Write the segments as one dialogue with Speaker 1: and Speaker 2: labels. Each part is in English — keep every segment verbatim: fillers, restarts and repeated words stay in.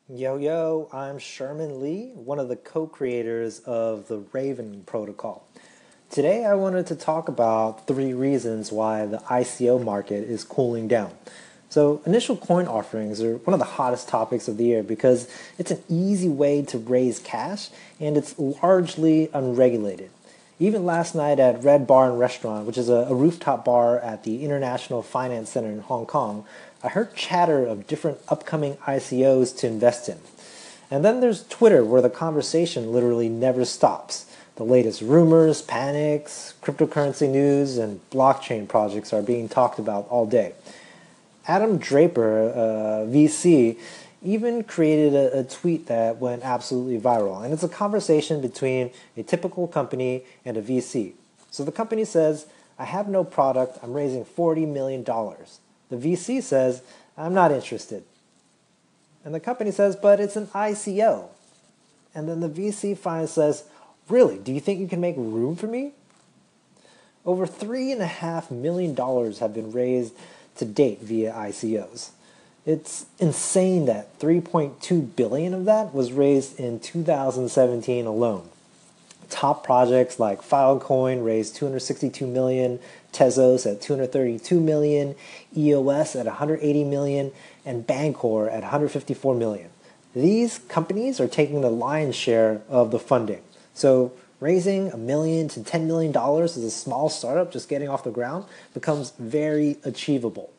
Speaker 1: Yo, yo, I'm Sherman Lee, one of the co-creators of the Raven protocol. Today I wanted to talk about three reasons why the I C O market is cooling down. So initial coin offerings are one of the hottest topics of the year because it's an easy way to raise cash and it's largely unregulated. Even last night at Red Bar and Restaurant, which is a, a rooftop bar at the International Finance Center in Hong Kong, I heard chatter of different upcoming I C Os to invest in. And then there's Twitter, where the conversation literally never stops. The latest rumors, panics, cryptocurrency news, and blockchain projects are being talked about all day. Adam Draper, uh, V C, even created a, a tweet that went absolutely viral. And it's a conversation between a typical company and a V C. So the company says, I have no product, I'm raising forty million dollars. The V C says, I'm not interested. And the company says, but it's an I C O. And then the V C finally says, really, do you think you can make room for me? Over three and a half million dollars have been raised to date via I C Os. It's insane that three point two billion dollars of that was raised in two thousand seventeen alone. Top projects like Filecoin raised two hundred sixty-two million dollars, Tezos at two hundred thirty-two million dollars, E O S at one hundred eighty million dollars, and Bancor at one hundred fifty-four million dollars. These companies are taking the lion's share of the funding. So raising a million to ten million dollars as a small startup just getting off the ground becomes very achievable.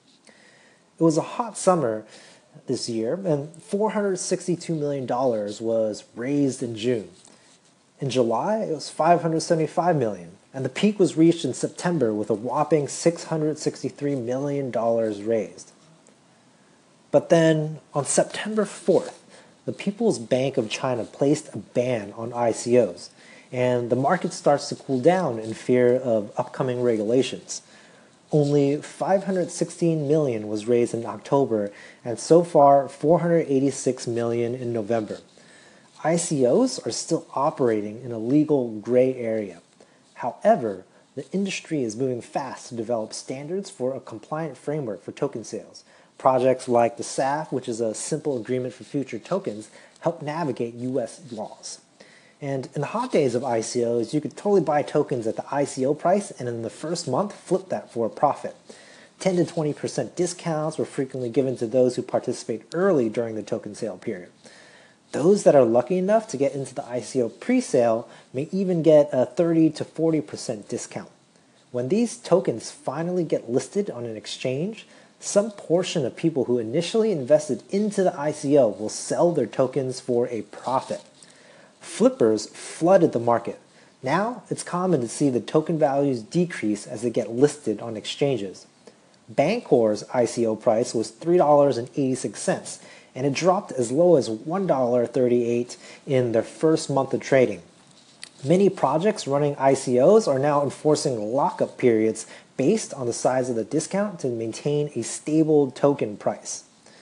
Speaker 1: It was a hot summer this year, and four hundred sixty-two million dollars was raised in June. In July, it was five hundred seventy-five million dollars, and the peak was reached in September with a whopping six hundred sixty-three million dollars raised. But then, on September fourth, the People's Bank of China placed a ban on I C Os, and the market starts to cool down in fear of upcoming regulations. Only five hundred sixteen million dollars was raised in October, and so far four hundred eighty-six million dollars in November. I C Os are still operating in a legal gray area. However, the industry is moving fast to develop standards for a compliant framework for token sales. Projects like the S A F, which is a simple agreement for future tokens, help navigate U S laws. And in the hot days of I C Os, you could totally buy tokens at the I C O price and in the first month flip that for a profit. ten to twenty percent discounts were frequently given to those who participate early during the token sale period. Those that are lucky enough to get into the I C O pre-sale may even get a thirty to forty percent discount. When these tokens finally get listed on an exchange, some portion of people who initially invested into the I C O will sell their tokens for a profit. Flippers flooded the market. Now, it's common to see the token values decrease as they get listed on exchanges. Bancor's I C O price was three dollars and eighty-six cents, and it dropped as low as one dollar and thirty-eight cents in their first month of trading. Many projects running I C Os are now enforcing lockup periods based on the size of the discount to maintain a stable token price.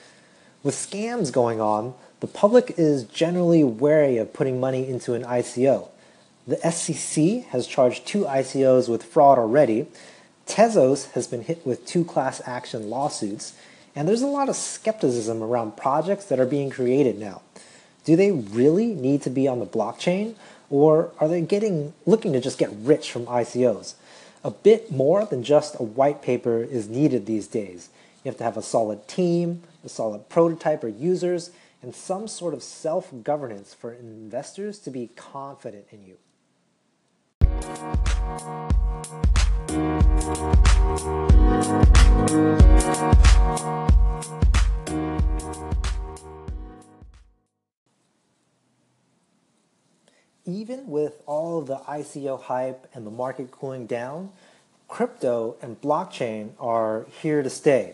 Speaker 1: With scams going on, the public is generally wary of putting money into an I C O. The S E C has charged two I C Os with fraud already, Tezos has been hit with two class action lawsuits, and there's a lot of skepticism around projects that are being created now. Do they really need to be on the blockchain, or are they getting looking to just get rich from I C Os? A bit more than just a white paper is needed these days. You have to have a solid team, a solid prototype or users, and some sort of self-governance for investors to be confident in you. Even with all of the I C O hype and the market cooling down, crypto and blockchain are here to stay.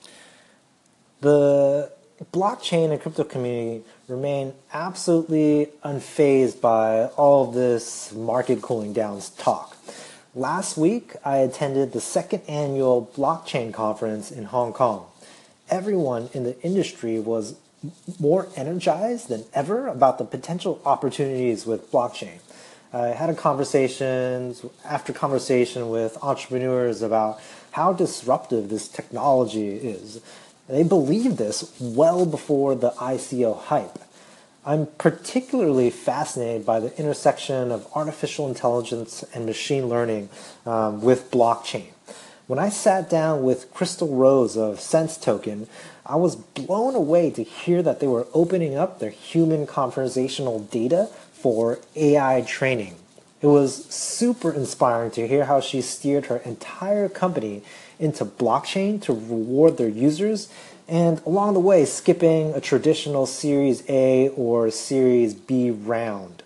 Speaker 1: The blockchain and crypto community remain absolutely unfazed by all of this market cooling down talk. Last week, I attended the second annual blockchain conference in Hong Kong. Everyone in the industry was more energized than ever about the potential opportunities with blockchain. I had a conversation after conversation with entrepreneurs about how disruptive this technology is. They believed this well before the I C O hype. I'm particularly fascinated by the intersection of artificial intelligence and machine learning um, with blockchain. When I sat down with Crystal Rose of SenseToken, I was blown away to hear that they were opening up their human conversational data for A I training. It was super inspiring to hear how she steered her entire company into blockchain to reward their users, and along the way skipping a traditional Series A or Series B round.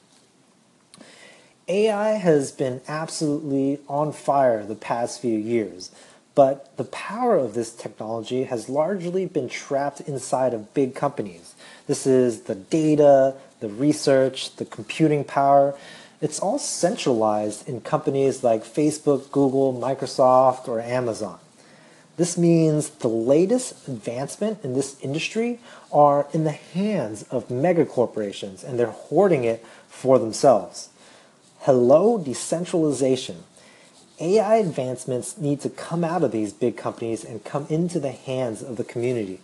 Speaker 1: A I has been absolutely on fire the past few years, but the power of this technology has largely been trapped inside of big companies. This is the data, the research, the computing power. It's all centralized in companies like Facebook, Google, Microsoft, or Amazon. This means the latest advancement in this industry are in the hands of megacorporations, and they're hoarding it for themselves. Hello, decentralization. A I advancements need to come out of these big companies and come into the hands of the community.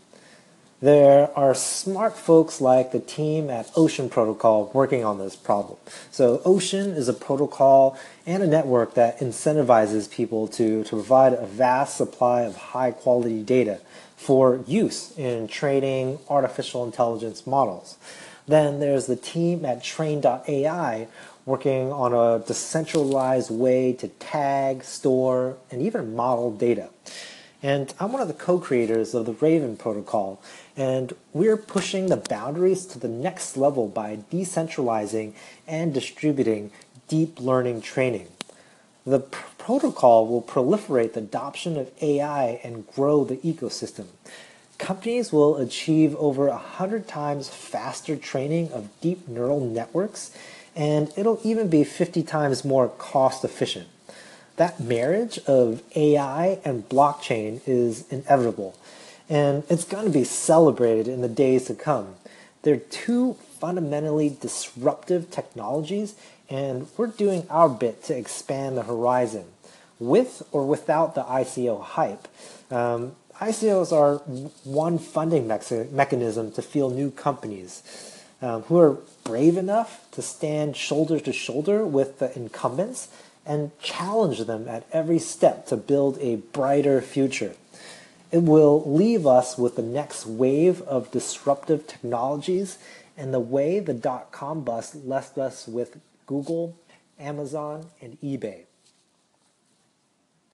Speaker 1: There are smart folks like the team at Ocean Protocol working on this problem. So Ocean is a protocol and a network that incentivizes people to, to provide a vast supply of high quality data for use in training artificial intelligence models. Then there's the team at Train dot A I working on a decentralized way to tag, store, and even model data. And I'm one of the co-creators of the Raven protocol, and we're pushing the boundaries to the next level by decentralizing and distributing deep learning training. The pr- protocol will proliferate the adoption of A I and grow the ecosystem. Companies will achieve over one hundred times faster training of deep neural networks, and it'll even be fifty times more cost efficient. That marriage of A I and blockchain is inevitable, and it's going to be celebrated in the days to come. They're two fundamentally disruptive technologies, and we're doing our bit to expand the horizon. With or without the I C O hype, um, I C Os are one funding me- mechanism to fuel new companies um, who are brave enough to stand shoulder to shoulder with the incumbents and challenge them at every step to build a brighter future. It will leave us with the next wave of disruptive technologies and the way the dot-com bust left us with Google, Amazon, and eBay.